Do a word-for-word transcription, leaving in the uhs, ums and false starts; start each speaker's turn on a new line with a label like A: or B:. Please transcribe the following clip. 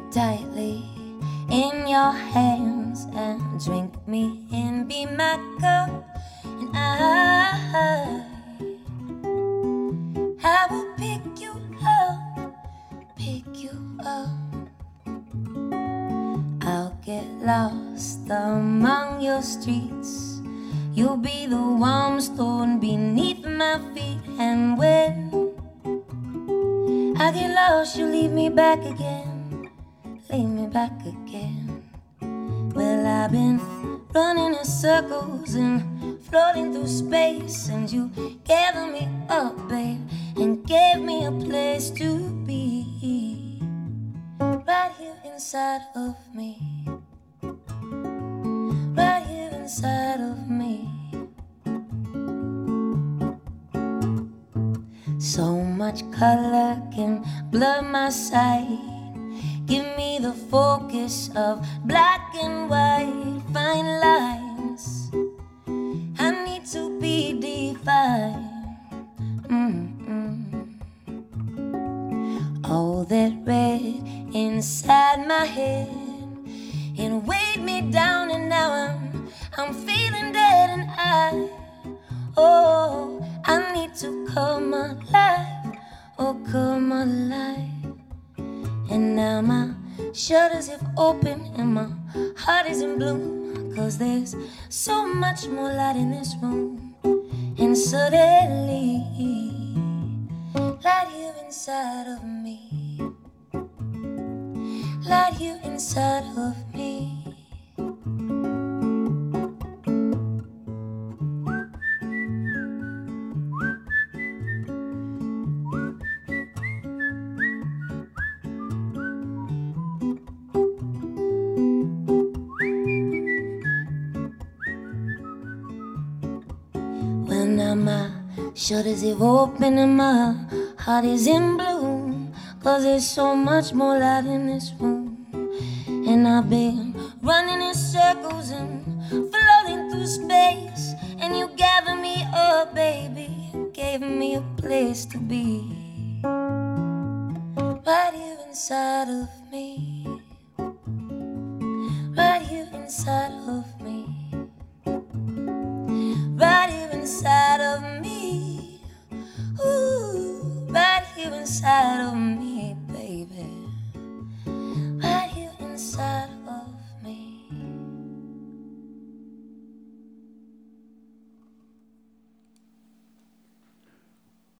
A: tightly in your hands and drink me in, be my cup, and I, I will pick you up, pick you up. I'll get lost among your streets. You'll be the warm stone beneath my feet, and when I get lost, you leave me back again, leave me back again. Well, I've been running in circles and floating through space, and you gathered me up, babe, and gave me a place to be, right here inside of me, right here inside of me. So much color can blur my sight. Give me the focus of black and white, fine lines. I need to be defined. Mm-mm. All that red inside my head, it weighed me down, and now I'm I'm feeling dead, and I, oh, I need to come alive, oh, come alive. And now my shutters have opened and my heart is in bloom, 'cause there's so much more light in this room. And suddenly, light here inside of me, light here inside of me. Now my shutters have opened and my heart is in bloom, 'cause there's so much more light in this room. And I've been running in circles and floating